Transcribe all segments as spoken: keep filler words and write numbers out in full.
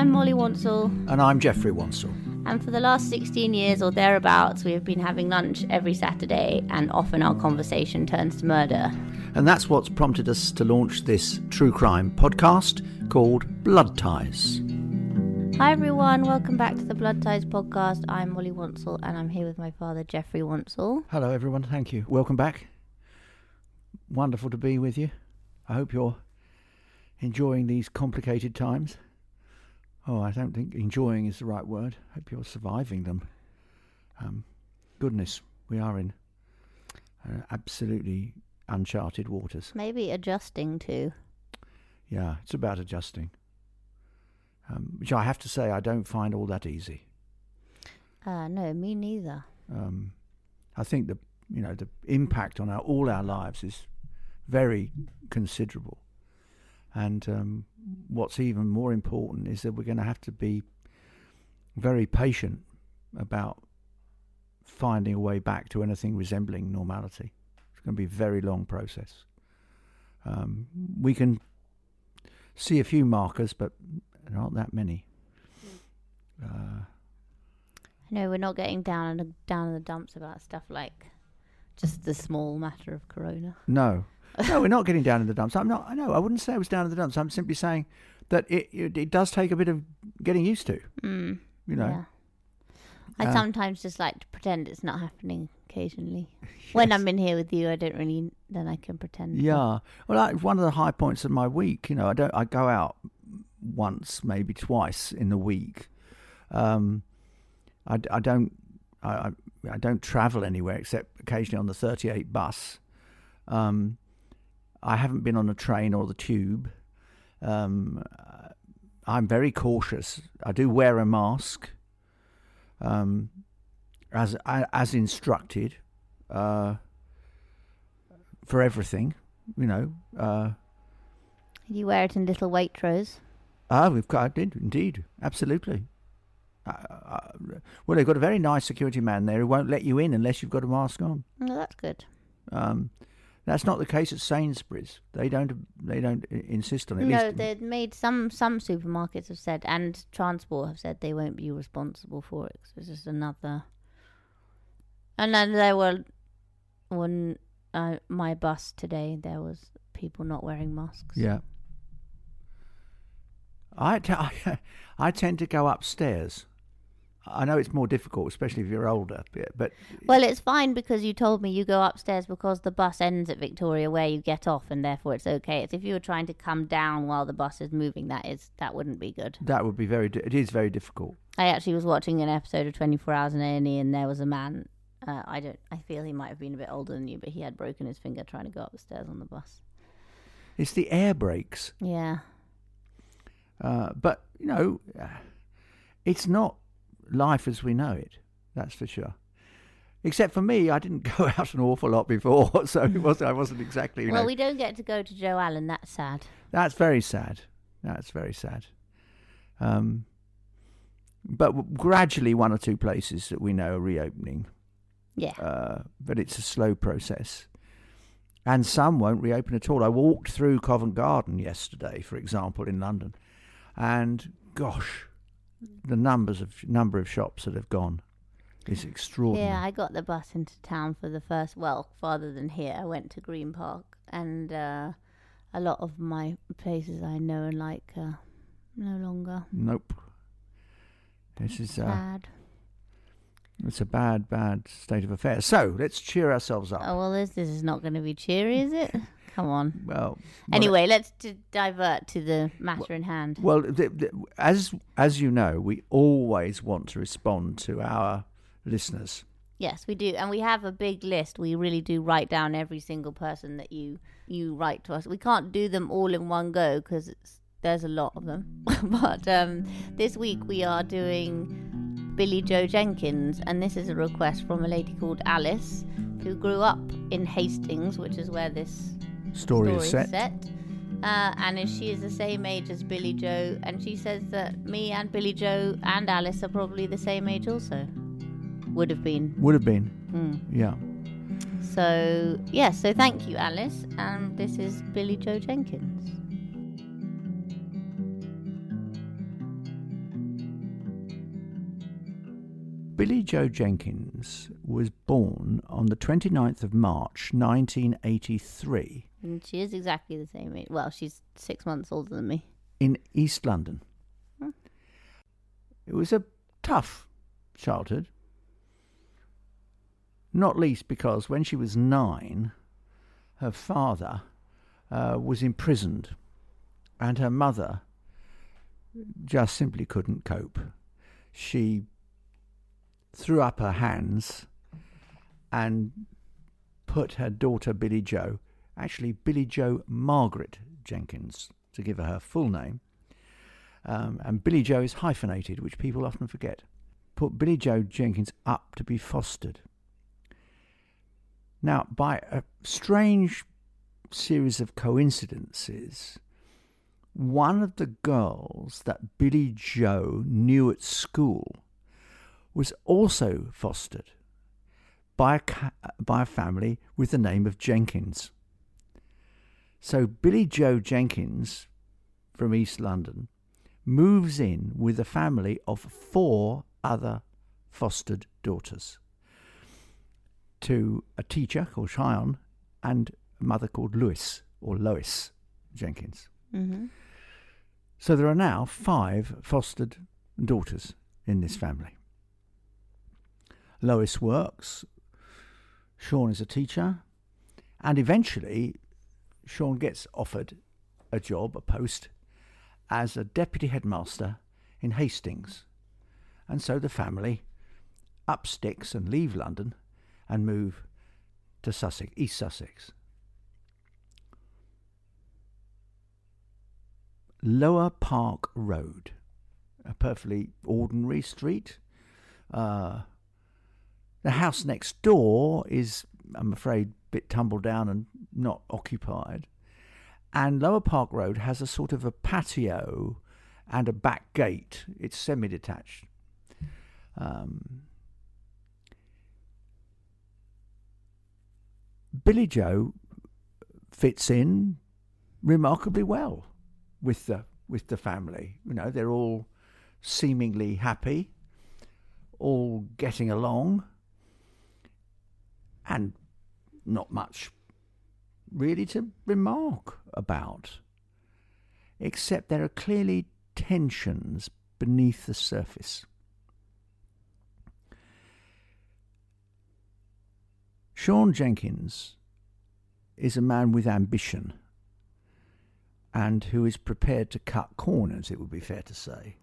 I'm Molly Wansell. And I'm Jeffrey Wansell. And for the last sixteen years or thereabouts, we have been having lunch every Saturday, and often our conversation turns to murder. And that's what's prompted us to launch this true crime podcast called Blood Ties. Hi everyone, welcome back to the Blood Ties podcast. I'm Molly Wansell, and I'm here with my father, Jeffrey Wansell. Hello everyone, thank you. Welcome back. Wonderful to be with you. I hope you're enjoying these complicated times. Oh, I don't think enjoying is the right word. I hope you're surviving them. Um, goodness, we are in uh, absolutely uncharted waters. Maybe adjusting to. Yeah, it's about adjusting. Um, which I have to say I don't find all that easy. Uh, no, me neither. Um, I think the you know the impact on our, all our lives is very considerable. And um, what's even more important is that we're going to have to be very patient about finding a way back to anything resembling normality. It's going to be a very long process. Um, we can see a few markers, but there aren't that many. Uh, no, we're not getting down in the, down in the dumps about stuff like just the small matter of corona. No. No, we're not getting down in the dumps. I'm not. I know. I wouldn't say it was down in the dumps. I'm simply saying that it it, it does take a bit of getting used to. Mm, you know. Yeah. I uh, sometimes just like to pretend it's not happening occasionally. Yes. When I'm in here with you, I don't really. Then I can pretend. Yeah. Well, I, one of the high points of my week. You know, I don't. I go out once, maybe twice in the week. Um, I, I don't. I I don't travel anywhere except occasionally on the thirty-eight bus. Um. I haven't been on a train or the tube. Um, I'm very cautious. I do wear a mask, um, as as instructed, uh, for everything. You know. Uh, you wear it in little Waitrose. Ah, we've got. I did indeed, absolutely. Uh, uh, well, they've got a very nice security man there who won't let you in unless you've got a mask on. Oh, that's good. Um, That's not the case at Sainsbury's. They don't. They don't insist on it. No, they've made some. Some supermarkets have said, and transport have said they won't be responsible for it. So it's just another. And then there were, when uh, my bus today, there was people not wearing masks. Yeah. I, t- I, I tend to go upstairs. I know it's more difficult, especially if you're older, but... Well, it's fine because you told me you go upstairs because the bus ends at Victoria where you get off, and therefore it's okay. It's if you were trying to come down while the bus is moving, that is that wouldn't be good. That would be very... Di- it is very difficult. I actually was watching an episode of twenty-four hours in A and E, and there was a man, uh, I don't, I feel he might have been a bit older than you, but he had broken his finger trying to go up the stairs on the bus. It's the air brakes. Yeah. Uh, but, you know, it's not life as we know it, that's for sure. Except for me, I didn't go out an awful lot before, so it wasn't, I wasn't exactly... You well, know, we don't get to go to Joe Allen, that's sad. That's very sad. That's very sad. Um, but w- gradually one or two places that we know are reopening. Yeah. Uh, but it's a slow process. And some won't reopen at all. I walked through Covent Garden yesterday, for example, in London, and gosh... the numbers of number of shops that have gone is extraordinary. Yeah, I got the bus into town for the first, well, farther than here. I went to Green Park, and uh, a lot of my places I know and like uh, no longer. Nope. This is uh, sad. It's a bad, bad state of affairs. So let's cheer ourselves up. Oh well, this this is not going to be cheery, is it? Come on. Well, anyway, well, let's d- divert to the matter well, in hand. Well, the, the, as as you know, we always want to respond to our listeners. Yes, we do, and we have a big list. We really do write down every single person that you you write to us. We can't do them all in one go because there's a lot of them. But um, this week we are doing Billie Joe Jenkins, and this is a request from a lady called Alice, who grew up in Hastings, which is where this story, story is set. set. Uh, and as she is the same age as Billie Joe, and she says that me and Billie Joe and Alice are probably the same age also. Would have been. Would have been. Mm. Yeah. So, yeah, so thank you, Alice. And this is Billie Joe Jenkins. Billie Joe Jenkins was born on the twenty-ninth of March, nineteen eighty-three. And she is exactly the same age. Well, she's six months older than me. In East London. Hmm. It was a tough childhood. Not least because when she was nine, her father uh, was imprisoned and her mother just simply couldn't cope. She threw up her hands and put her daughter Billie Joe, actually Billie Joe Margaret Jenkins, to give her her full name, um, and Billie Joe is hyphenated, which people often forget, put Billie Joe Jenkins up to be fostered. Now, by a strange series of coincidences, one of the girls that Billie Joe knew at school was also fostered by a, ca- by a family with the name of Jenkins. So Billie Joe Jenkins from East London moves in with a family of four other fostered daughters to a teacher called Cheyenne and a mother called Lois, or Lois Jenkins. Mm-hmm. So there are now five fostered daughters in this family. Lois works, Sean is a teacher, and eventually Sean gets offered a job, a post, as a deputy headmaster in Hastings. And so the family up sticks and leave London and move to Sussex, East Sussex. Lower Park Road, a perfectly ordinary street. Uh, the house next door is, I'm afraid, a bit tumbled down and not occupied. And Lower Park Road has a sort of a patio and a back gate. It's semi-detached. Um, Billie Joe fits in remarkably well with the with the family. You know, they're all seemingly happy, all getting along, and not much really to remark about, except there are clearly tensions beneath the surface. Sean Jenkins is a man with ambition and who is prepared to cut corners, it would be fair to say.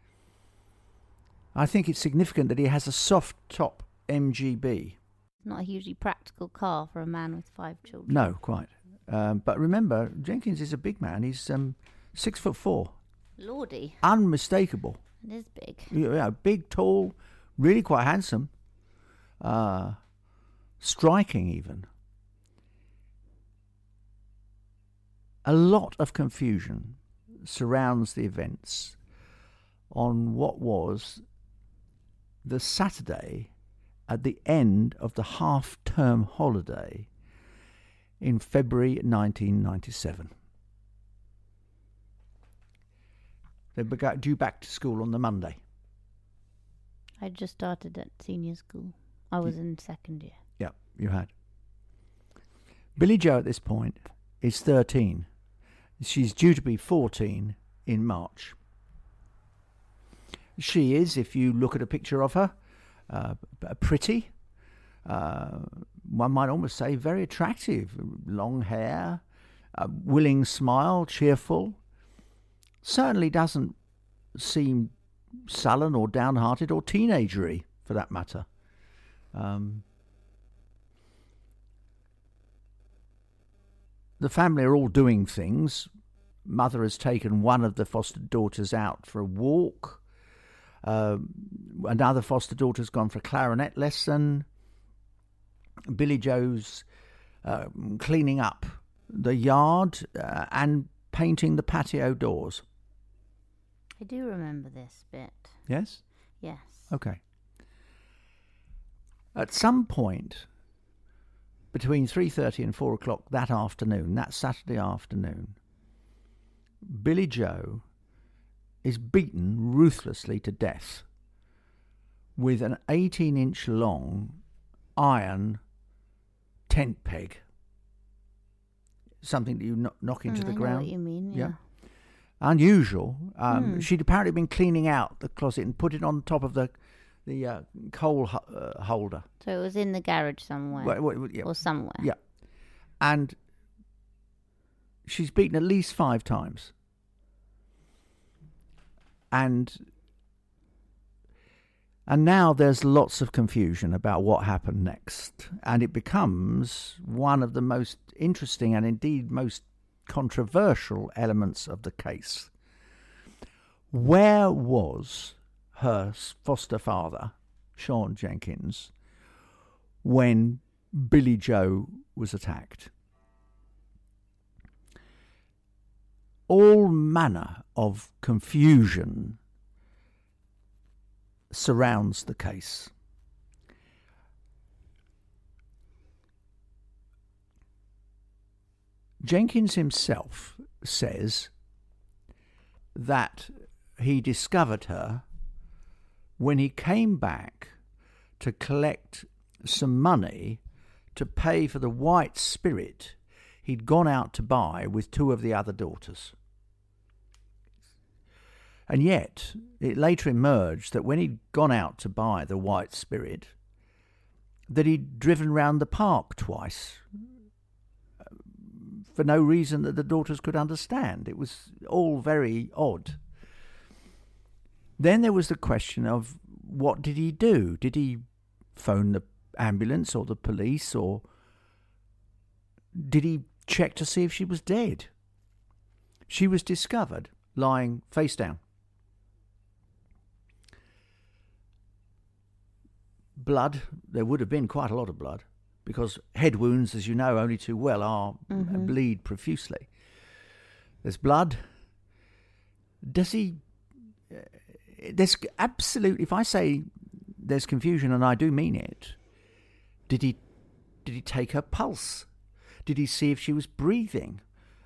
I think it's significant that he has a soft-top M G B. Not a hugely practical car for a man with five children. No, quite. Um, but remember, Jenkins is a big man. He's um, six foot four. Lordy. Unmistakable. It is big. Yeah, big, tall, really quite handsome. Uh, striking, even. A lot of confusion surrounds the events on what was the Saturday at the end of the half-term holiday in February nineteen ninety-seven. They began due back to school on the Monday. I just started at senior school. I was in second year. Yeah, you had. Billie Joe at this point is thirteen. She's due to be fourteen in March. She is, if you look at a picture of her, uh, pretty. Uh, one might almost say very attractive. Long hair, a willing smile, cheerful. Certainly doesn't seem sullen or downhearted or teenagery, for that matter. Um, the family are all doing things. Mother has taken one of the foster daughters out for a walk. Uh, another foster daughter's gone for a clarinet lesson. Billie Joe's uh, cleaning up the yard uh, and painting the patio doors. I do remember this bit. Yes? Yes. Okay. At some point between three thirty and four o'clock that afternoon, that Saturday afternoon, Billie Joe is beaten ruthlessly to death with an eighteen-inch long iron tent peg, something that you kno- knock into Mm, the I know ground. what you mean, yeah. Yeah. Unusual. Um, Hmm. She'd apparently been cleaning out the closet and put it on top of the the uh, coal ho- uh, holder. So it was in the garage somewhere. Well, well, yeah. Or somewhere. Yeah. And she's beaten at least five times. And and now there's lots of confusion about what happened next. And it becomes one of the most interesting and indeed most controversial elements of the case. Where was her foster father, Sean Jenkins, when Billy Joe was attacked? All manner of confusion surrounds the case. Jenkins himself says that he discovered her when he came back to collect some money to pay for the white spirit he'd gone out to buy with two of the other daughters. And yet, it later emerged that when he'd gone out to buy the white spirit, that he'd driven round the park twice for no reason that the daughters could understand. It was all very odd. Then there was the question of what did he do? Did he phone the ambulance or the police, or did he check to see if she was dead? She was discovered lying face down. Blood, there would have been quite a lot of blood, because head wounds, as you know only too well, are Mhm. bleed profusely. There's blood. Does he... Uh, there's absolute... If I say there's confusion, and I do mean it, did he, did he take her pulse? Did he see if she was breathing?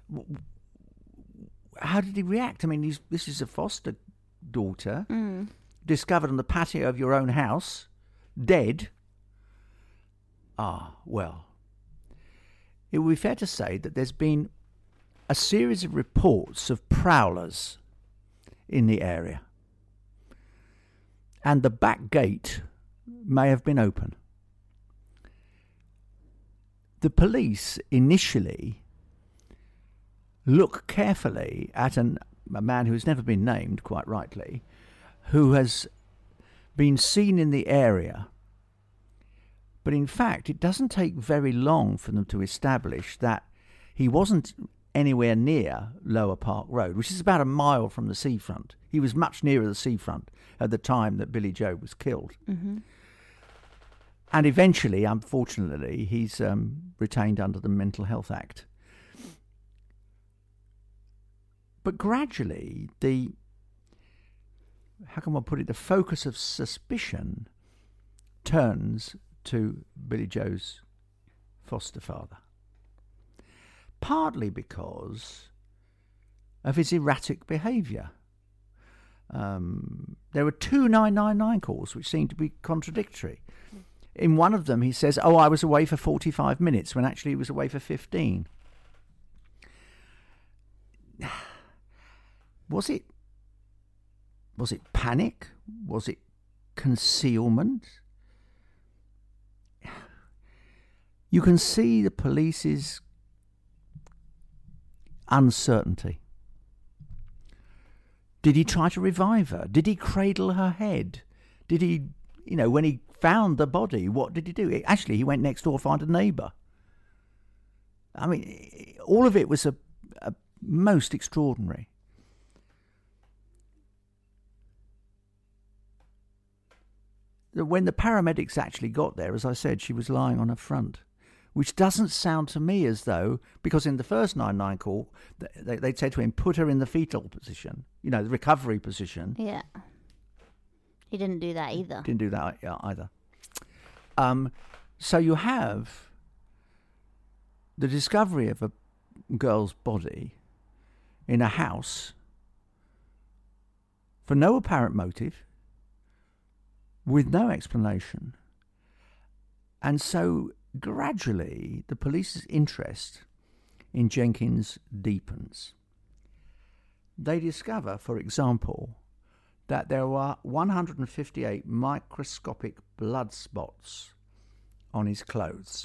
How did he react? I mean, he's, this is a foster daughter, Mm. discovered on the patio of your own house, dead. Ah, well, it would be fair to say that there's been a series of reports of prowlers in the area, and the back gate may have been open. The police initially look carefully at an, a man who's never been named, quite rightly, who has been seen in the area. But in fact, it doesn't take very long for them to establish that he wasn't anywhere near Lower Park Road, which is about a mile from the seafront. He was much nearer the seafront at the time that Billy Joe was killed. Mm-hmm. And eventually, unfortunately, he's um, retained under the Mental Health Act. But gradually, the, how can one put it, the focus of suspicion turns to Billy Joe's foster father. Partly because of his erratic behaviour. Um, there were two nine nine nine calls which seemed to be contradictory. In one of them, he says, oh, I was away for forty-five minutes, when actually he was away for fifteen. Was it, was it panic? Was it concealment? You can see the police's uncertainty. Did he try to revive her? Did he cradle her head? Did he, you know, when he found the body, what did he do? Actually, he went next door to find a neighbour. I mean, all of it was a, a most extraordinary. When the paramedics actually got there, as I said, she was lying on her front, which doesn't sound to me as though, because in the first nine nine call, they, they'd said to him, put her in the fetal position, you know, the recovery position. Yeah. He didn't do that either. Didn't do that either. Um, so you have the discovery of a girl's body in a house for no apparent motive, with no explanation. And so gradually the police's interest in Jenkins deepens. They discover, for example, that there were one hundred fifty-eight microscopic blood spots on his clothes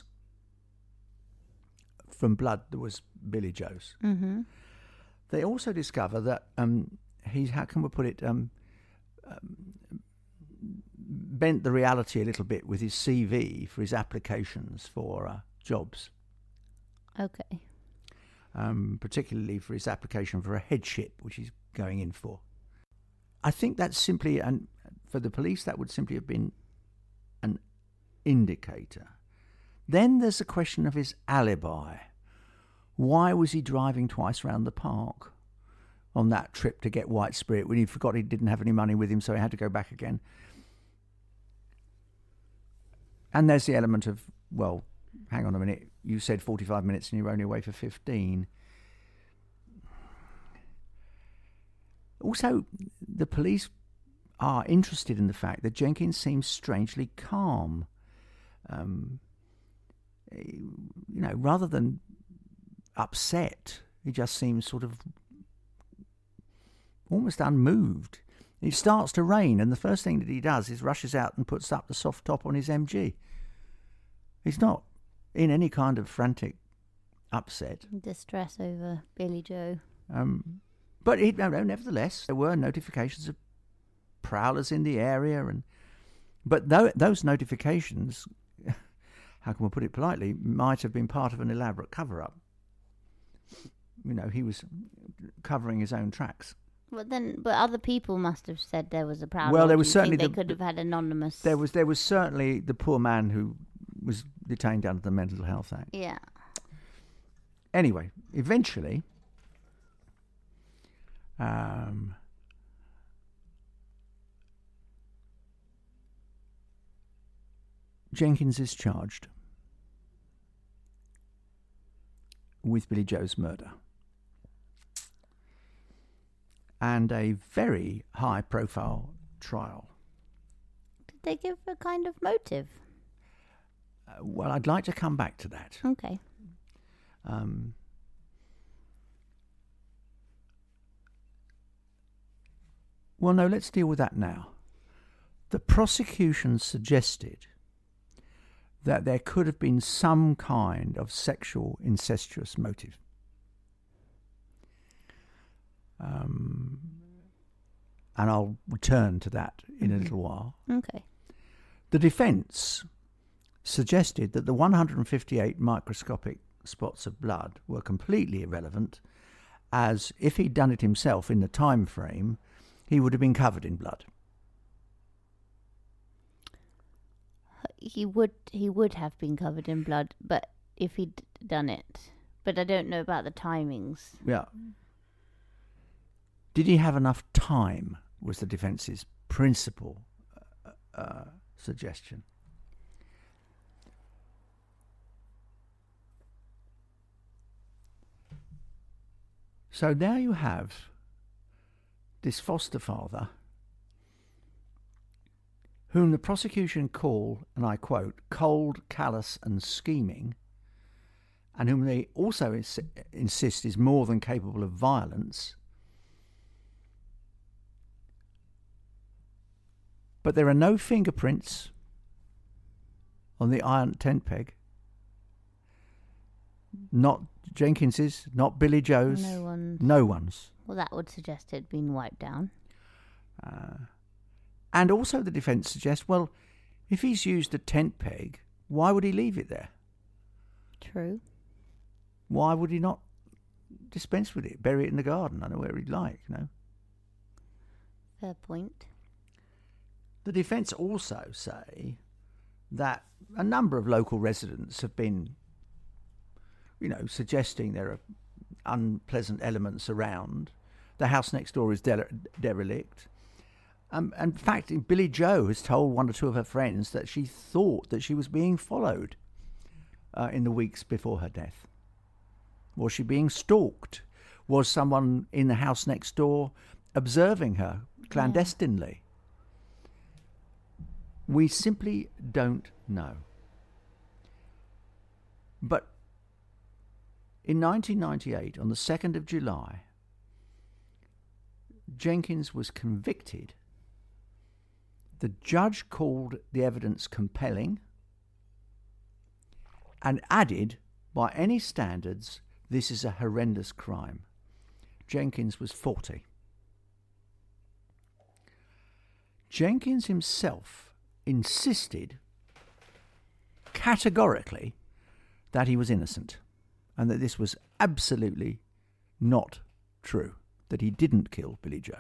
from blood that was Billy Joe's. Mm-hmm. They also discover that um, he, how can we put it, um, um, bent the reality a little bit with his C V for his applications for uh, jobs. Okay. Um, particularly for his application for a headship, which he's going in for. I think that's simply, and for the police, that would simply have been an indicator. Then there's the question of his alibi. Why was he driving twice around the park on that trip to get White Spirit when he forgot he didn't have any money with him, so he had to go back again? And there's the element of, well, hang on a minute, you said forty-five minutes and you were only away for fifteen. Also, the police are interested in the fact that Jenkins seems strangely calm. Um, you know, rather than upset, he just seems sort of almost unmoved. It starts to rain, and the first thing that he does is rushes out and puts up the soft top on his M G. He's not in any kind of frantic upset. Distress over Billy Joe. Um, but he, no, no, nevertheless, there were notifications of prowlers in the area, and but th- those notifications, how can we put it politely, might have been part of an elaborate cover-up. You know, he was covering his own tracks. But then, but other people must have said there was a prowler. Well, there Do was you certainly think the, they could have had anonymous. There was there was certainly the poor man who was detained under the Mental Health Act. Yeah. Anyway, eventually, um, Jenkins is charged with Billy Joe's murder. And a very high-profile trial. Did they give a kind of motive? Uh, well, I'd like to come back to that. Okay. Um, well, no, let's deal with that now. The prosecution suggested that there could have been some kind of sexual incestuous motive. Um, and I'll return to that in mm-hmm. a little while. Okay. The defence suggested that the one hundred fifty-eight microscopic spots of blood were completely irrelevant, as if he'd done it himself in the time frame, he would have been covered in blood. He would he would have been covered in blood, but if he'd done it. But I don't know about the timings. Yeah. Did he have enough time, was the defence's principal uh, uh, suggestion. So now you have this foster father, whom the prosecution call, and I quote, cold, callous and scheming, and whom they also ins- insist is more than capable of violence. But there are no fingerprints on the iron tent peg. Not Jenkins's, not Billy Joe's. No one's. No one's. Well, that would suggest it'd been wiped down. Uh, and also the defence suggests, well, if he's used a tent peg, why would he leave it there? True. Why would he not dispense with it, bury it in the garden, I know where he'd like, you know? Fair point. The defence also say that a number of local residents have been, you know, suggesting there are unpleasant elements around. The house next door is de- derelict. Um, and in fact, Billy Joe has told one or two of her friends that she thought that she was being followed uh, in the weeks before her death. Was she being stalked? Was someone in the house next door observing her clandestinely? We simply don't know. But in nineteen ninety-eight, on the second of July, Jenkins was convicted. The judge called the evidence compelling and added, by any standards, this is a horrendous crime. Jenkins was forty. Jenkins himself insisted categorically that he was innocent and that this was absolutely not true, that he didn't kill Billy Joe.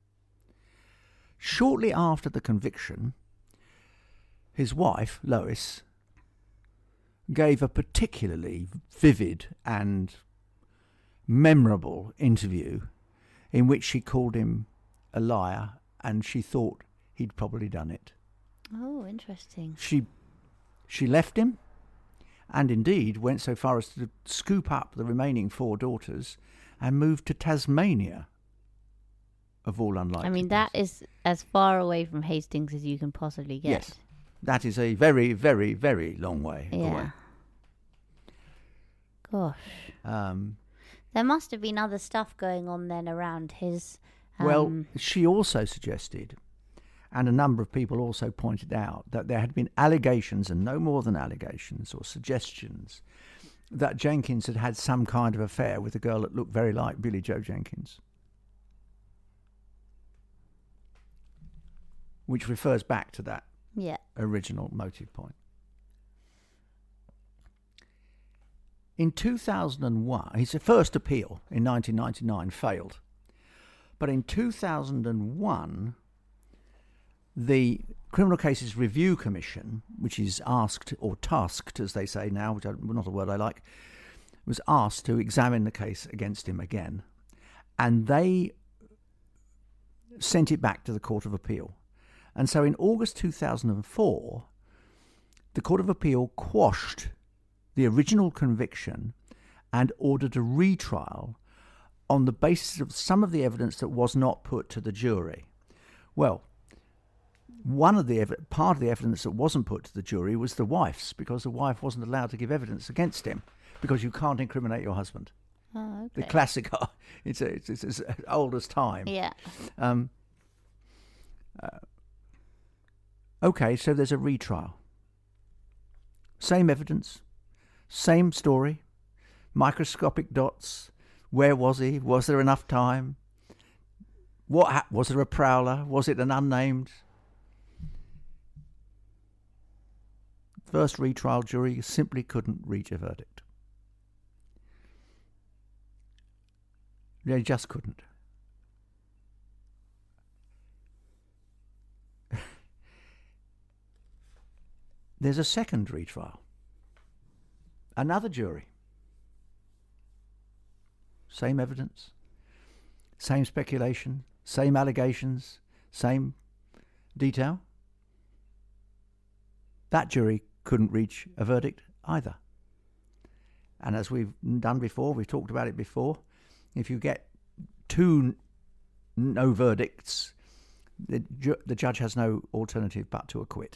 Shortly after the conviction, his wife, Lois, gave a particularly vivid and memorable interview in which she called him a liar and she thought he'd probably done it. Oh, interesting. She she left him and indeed went so far as to scoop up the remaining four daughters and move to Tasmania, of all unlikely. I mean, that is as far away from Hastings as you can possibly get. Yes, that is a very, very, very long way yeah. away. Gosh. Um, there must have been other stuff going on then around his... Um, well, she also suggested, and a number of people also pointed out, that there had been allegations, and no more than allegations or suggestions, that Jenkins had had some kind of affair with a girl that looked very like Billy Joe Jenkins. Which refers back to that yeah. original motive point. In two thousand one, his first appeal in nineteen ninety-nine failed. But in two thousand one, the Criminal Cases Review Commission, which is asked, or tasked, as they say now, which is not a word I like, was asked to examine the case against him again. And they sent it back to the Court of Appeal. And so in August two thousand four, the Court of Appeal quashed the original conviction and ordered a retrial on the basis of some of the evidence that was not put to the jury. Well, one of the ev- part of the evidence that wasn't put to the jury was the wife's, because the wife wasn't allowed to give evidence against him because you can't incriminate your husband. Oh, okay. The classic, it's, a, it's, it's as old as time. Yeah. Um, uh, okay, so there's a retrial. Same evidence, same story, microscopic dots. Where was he? Was there enough time? What ha- was there a prowler? Was it an unnamed? First retrial jury simply couldn't reach a verdict. They just couldn't. There's a second retrial. Another jury. Same evidence, same speculation, same allegations, same detail. That jury couldn't reach a verdict either. And as we've done before, we've talked about it before, if you get two no verdicts, the, ju- the judge has no alternative but to acquit.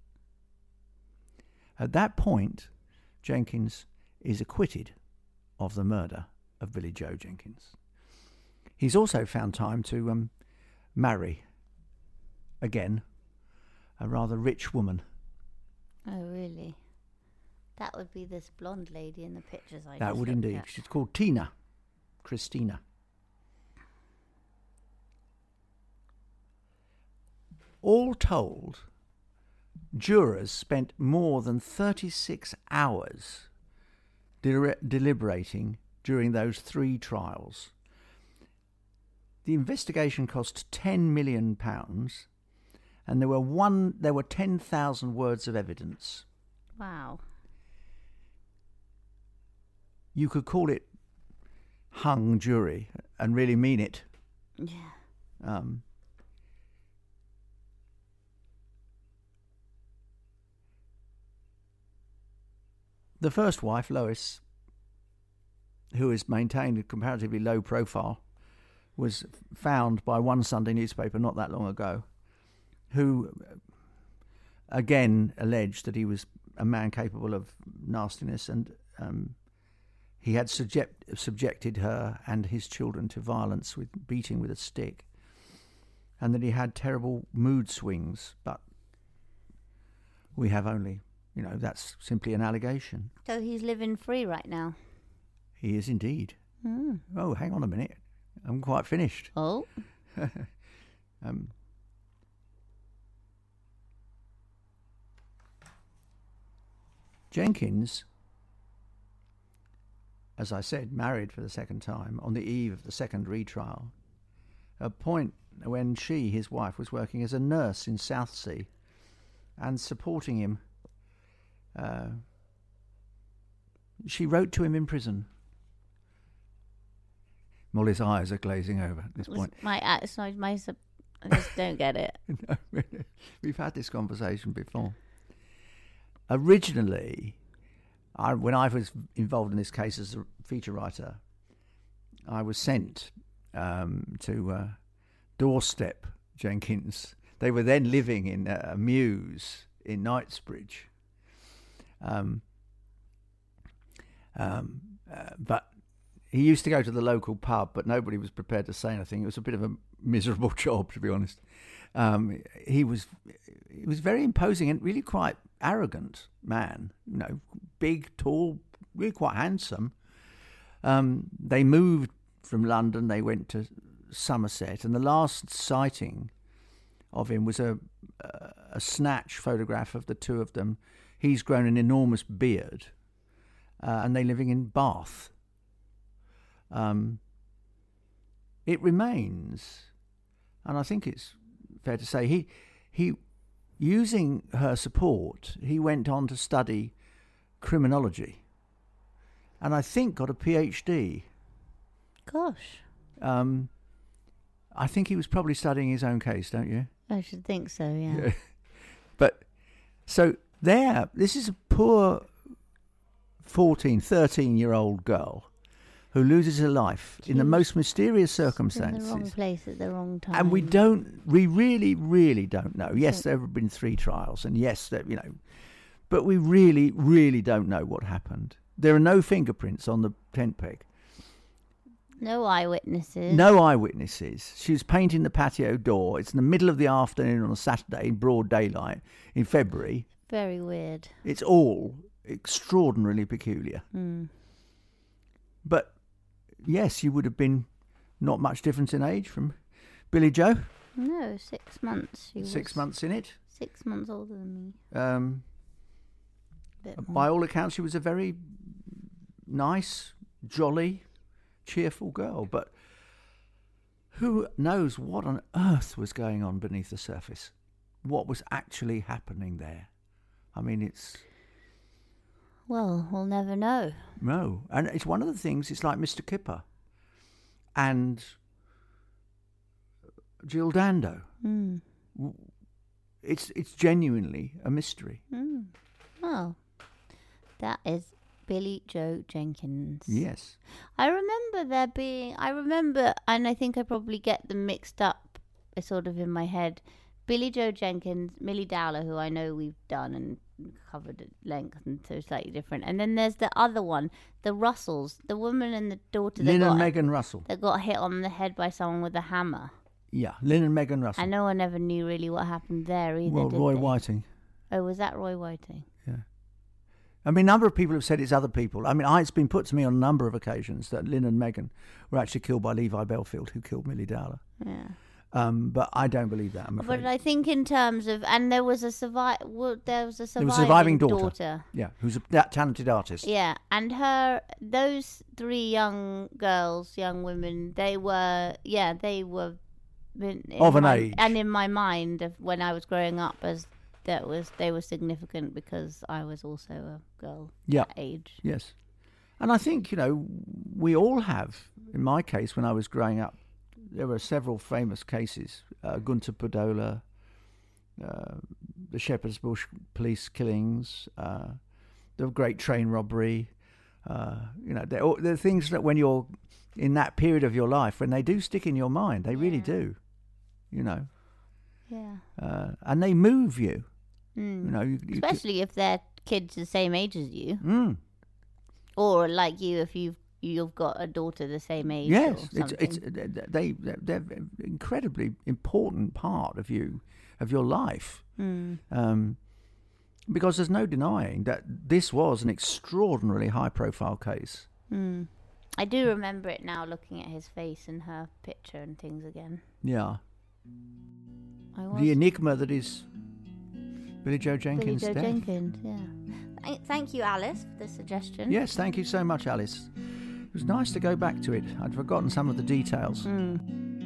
At that point, Jenkins is acquitted of the murder of Billy Joe Jenkins. He's also found time to um, marry, again, a rather rich woman. Oh, really? That would be this blonde lady in the pictures I That just would looked indeed. at. She's called Tina. Christina. All told, jurors spent more than thirty-six hours de- deliberating during those three trials. The investigation cost ten million pounds, and there were one. There were ten thousand words of evidence. Wow. You could call it hung jury and really mean it. Yeah. Um, the first wife, Lois, who has maintained a comparatively low profile, was found by one Sunday newspaper not that long ago, who again alleged that he was a man capable of nastiness, and um, he had subject, subjected her and his children to violence with beating with a stick, and that he had terrible mood swings. But we have only, you know, that's simply an allegation. So he's living free right now. He is indeed. Mm. Oh, hang on a minute. I'm quite finished. Oh. um, Jenkins, as I said, married for the second time on the eve of the second retrial, a point when she, his wife, was working as a nurse in Southsea and supporting him. Uh, she wrote to him in prison. Molly's eyes are glazing over at this point. My, uh, sorry, my, I just don't get it. No, we've had this conversation before. Originally, I, when I was involved in this case as a feature writer, I was sent um, to uh, doorstep Jenkins. They were then living in a uh, mews in Knightsbridge. Um, um, uh, but he used to go to the local pub, but nobody was prepared to say anything. It was a bit of a miserable job, to be honest. Um, he was he was very imposing and really quite arrogant man, you know, big, tall, really quite handsome. Um, they moved from London, they went to Somerset, and the last sighting of him was a, a snatch photograph of the two of them. He's grown an enormous beard, uh, and they're living in Bath. Um, it remains, and I think it's fair to say, he he using her support, he went on to study criminology, and I think got a PhD. Gosh. Um, I think he was probably studying his own case, don't you? I should think so, yeah. But, so there, this is a poor fourteen, thirteen-year-old girl who loses her life she in the most mysterious circumstances. In the wrong place at the wrong time. And we don't, we really, really don't know. Yes, there have been three trials, and yes, there, you know, but we really, really don't know what happened. There are no fingerprints on the tent peg. No eyewitnesses. No eyewitnesses. She was painting the patio door. It's in the middle of the afternoon on a Saturday in broad daylight in February. Very weird. It's all extraordinarily peculiar. Mm. But yes, you would have been not much difference in age from Billy Joe. No, six months. She Six was months in it. Six months older than me. Um, by all accounts, she was a very nice, jolly, cheerful girl. But who knows what on earth was going on beneath the surface? What was actually happening there? I mean, it's... Well, we'll never know. No. And it's one of the things, it's like Mister Kipper and Jill Dando. Mm. It's it's genuinely a mystery. Mm. Well, that is Billy Joe Jenkins. Yes. I remember there being, I remember, and I think I probably get them mixed up uh, sort of in my head. Billy Joe Jenkins, Millie Dowler, who I know we've done and covered at length and so slightly different. And then there's the other one, the Russells, the woman and the daughter. Lynn that and got, Megan Russell. That got hit on the head by someone with a hammer. Yeah, Lynn and Megan Russell. And no one ever knew really what happened there either, Well, did Roy they? Whiting. Oh, was that Roy Whiting? Yeah. I mean, a number of people have said it's other people. I mean, I, it's been put to me on a number of occasions that Lynn and Megan were actually killed by Levi Belfield, who killed Millie Dowler. Yeah. Um, but I don't believe that, I'm afraid. But I think in terms of, and there was a survive, well, there was a surviving, was a surviving daughter. daughter. Yeah, who's a that talented artist. Yeah, and her, those three young girls, young women, they were, yeah, they were in, in of an my, age, and in my mind of when I was growing up, as that was, they were significant because I was also a girl. Yeah. That age. Yes, and I think you know we all have. In my case, when I was growing up, there were several famous cases. Uh, Gunter Podola, uh, the Shepherd's Bush police killings, uh, the great train robbery. Uh, you know, they're, they're things that when you're in that period of your life, when they do stick in your mind, they Yeah. really do. You know. Yeah. Uh, and they move you. Mm. You know, you, you especially if they're kids the same age as you, mm. or like you, if you've you've got a daughter the same age. Yes, or it's it's they they're, they're an incredibly important part of you of your life. Mm. Um, because there's no denying that this was an extraordinarily high-profile case. Mm. I do remember it now, looking at his face and her picture and things again. Yeah. I was The enigma that is Billie Joe Billie Jenkins' Joe death. Jenkins, yeah. Th- Thank you, Alice, for the suggestion. Yes, thank you so much, Alice. It was nice to go back to it. I'd forgotten some of the details. Mm.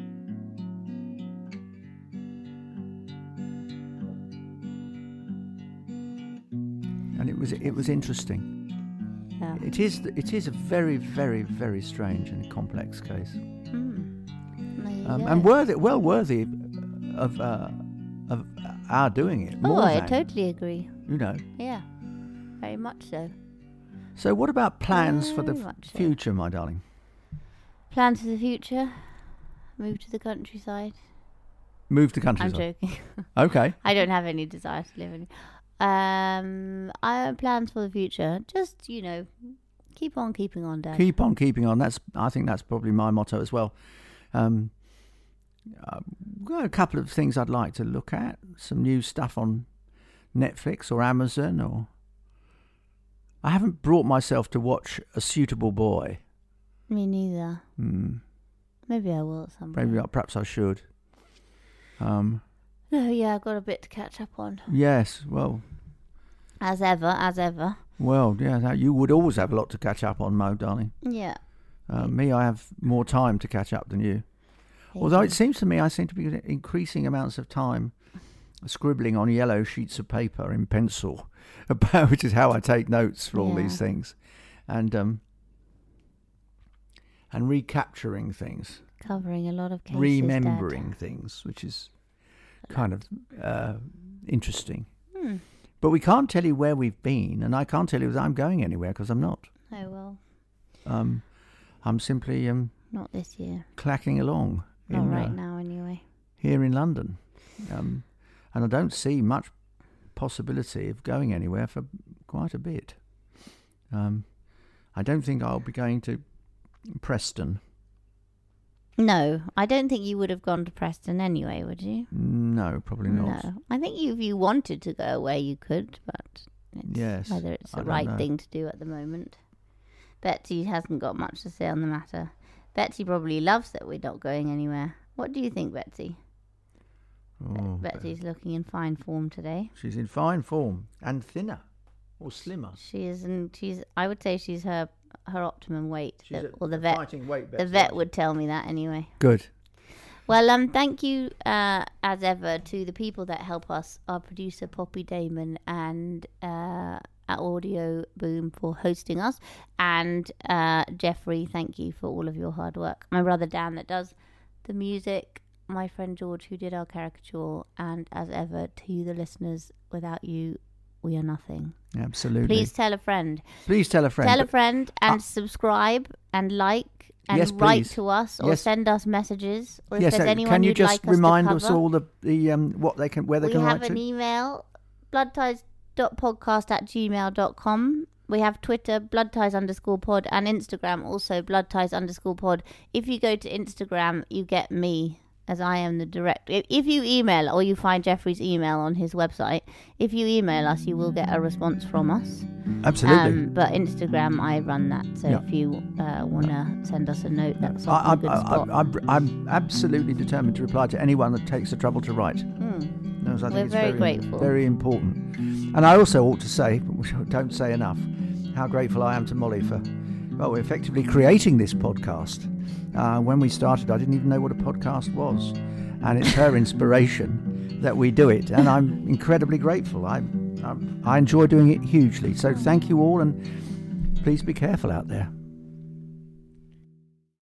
And it was it was interesting. Yeah. It is it is a very, very, very strange and complex case. Mm. There you Um, go. and worthy, well worthy of uh, of our doing it. Oh, More I than, totally agree. you know. Yeah, very much so. So, what about plans for the Very f- much so. future, my darling? Plans for the future? Move to the countryside? Move to I'm countryside. joking. Okay. I don't have any desire to live in. Um, I have plans for the future. Just, you know, keep on keeping on, Dad. Keep on keeping on. That's I think that's probably my motto as well. Um, uh, got a couple of things I'd like to look at. Some new stuff on Netflix or Amazon, or I haven't brought myself to watch A Suitable Boy. Me neither. Hmm. Maybe I will at some point. Maybe I- perhaps I should. Um. No, yeah, I've got a bit to catch up on. Yes. Well. As ever, as ever. Well. Yeah. That, you would always have a lot to catch up on, Mo, darling. Yeah. Uh, me, I have more time to catch up than you. Hey, Although it seems to me I seem to be increasing amounts of time scribbling on yellow sheets of paper in pencil, about which is how I take notes for all Yeah. these things, and um, and recapturing things, covering a lot of cases, remembering Dad. things, which is kind of uh, interesting. Hmm. But we can't tell you where we've been, and I can't tell you that I'm going anywhere because I'm not. Oh, well, Um, I'm simply um, not this year. clacking along. Not in, right uh, now, anyway. here in London. Um, and I don't see much possibility of going anywhere for quite a bit. Um, I don't think I'll be going to Preston. No, I don't think you would have gone to Preston anyway, would you? No, probably not. No. I think if you wanted to go away, you could, but it's Yes, whether it's I the don't right know. thing to do at the moment. Betsy hasn't got much to say on the matter. Betsy probably loves that we're not going anywhere. What do you think, Betsy? Oh, Betsy's looking in fine form today. she's in fine form and thinner or slimmer. She is, and she's. I would say she's her her optimum weight. She's The- at or the a vet. fighting weight, The Betsy. vet would tell me that anyway. Good. Well, um, thank you uh, as ever to the people that help us, our producer Poppy Damon and uh, at Audio Boom for hosting us, and uh, Jeffrey, thank you for all of your hard work. My brother Dan that does the music, my friend George who did our caricature, and as ever to the listeners, without you, we are nothing. Absolutely. Please tell a friend. Please tell a friend. Tell a But friend and Uh, subscribe and like. And Yes, write please. to us or Yes. send us messages. Or if yes, there's uh, anyone can you you'd just like us remind to us cover, all the, the um, what they can where they we can have write an to? email, bloodties dot podcast at gmail dot com. We have Twitter, bloodties underscore pod, and Instagram, also bloodties underscore pod. If you go to Instagram, you get me, as I am the direct. If, if you email, or you find Jeffrey's email on his website, if you email us, you will get a response from us. Absolutely. Um, but Instagram, I run that. So Yeah. if you uh, want to send us a note, that's I, often I, a good I, spot. I, I'm, I'm absolutely determined to reply to anyone that takes the trouble to write. Hmm. No, I think We're it's very very, grateful. very important. And I also ought to say, which I don't say enough, how grateful I am to Molly for, well, effectively creating this podcast. Uh, when we started, I didn't even know what a podcast was. And it's her inspiration that we do it. And I'm incredibly grateful. I, I, I enjoy doing it hugely. So thank you all, and please be careful out there.